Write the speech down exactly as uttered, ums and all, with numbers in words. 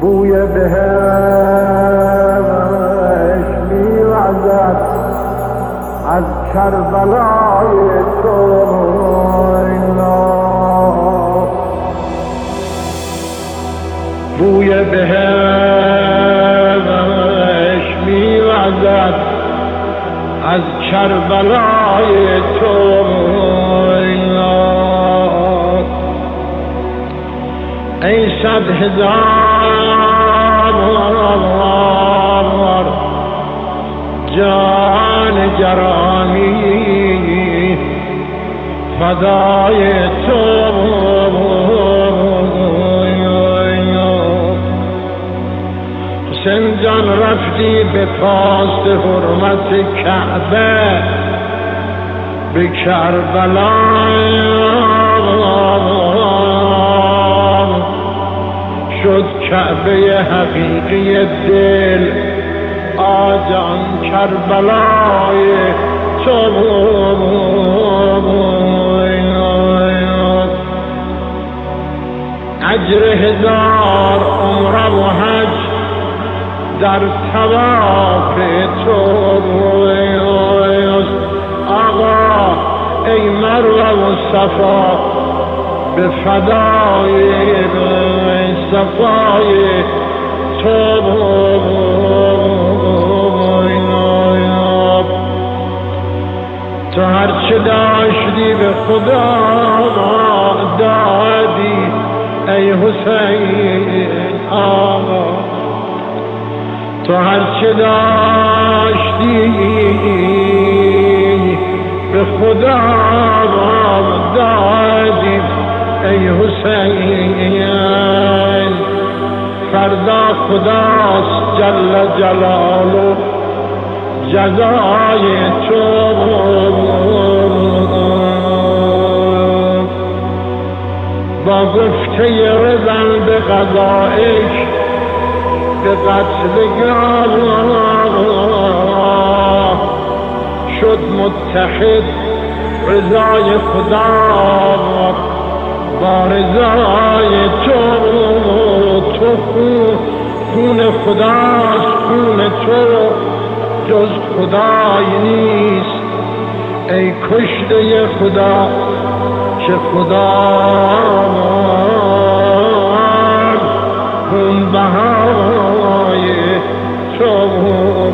بوی بهش میوزد از کربلای تو بوی بهش میوزد از کربلای تو ای صد هزار جان گرامی فدای تو حسین جان رفتی به پاس حرمت کعبه به کربلا شد کعبه حقیقی دل آجان کربلای تو اجر هزار عمره و حج در طواف تو آقا ای مروه و صفا به فدای صفای تو تو هرچه داشتی به خدا دادی ای حسین آقا تو هرچه داشتی به خدا دادی ای حسین فردا خداست جل جلاله جزای تو با گفته رضا به قضایش به قتل گاه شد متحد رضای خدا با رضای تو تو خون خداست خون تو جز خدای نیست ای کشته خدا چه خدا خون بهای تو